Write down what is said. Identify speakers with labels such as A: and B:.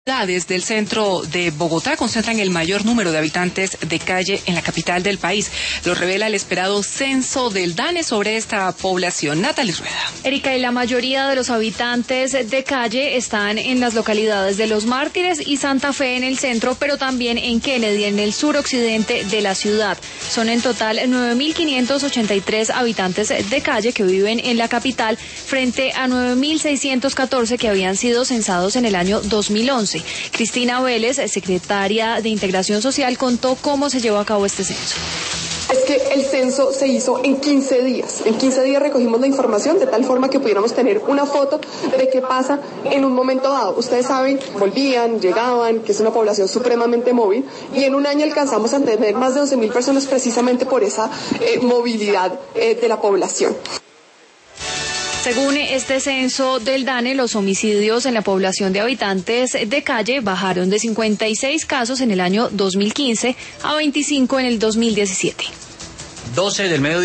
A: Desde el centro de Bogotá concentran el mayor número de habitantes de calle en la capital del país. Lo revela el esperado censo del DANE sobre esta población. Natalie Rueda.
B: Erika, y la mayoría de los habitantes de calle están en las localidades de Los Mártires y Santa Fe en el centro, pero también en Kennedy, en el suroccidente de la ciudad. Son en total 9.583 habitantes de calle que viven en la capital, frente a 9.614 que habían sido censados en el año 2011. Cristina Vélez, secretaria de Integración Social, contó cómo se llevó a cabo este censo.
C: Es que el censo se hizo en 15 días. En 15 días recogimos la información de tal forma que pudiéramos tener una foto de qué pasa en un momento dado. Ustedes saben, volvían, llegaban, que es una población supremamente móvil, y en un año alcanzamos a tener más de 11.000 personas precisamente por esa movilidad de la población.
B: Según este censo del DANE, los homicidios en la población de habitantes de calle bajaron de 56 casos en el año 2015 a 25 en el 2017.
D: 12 del mediodía.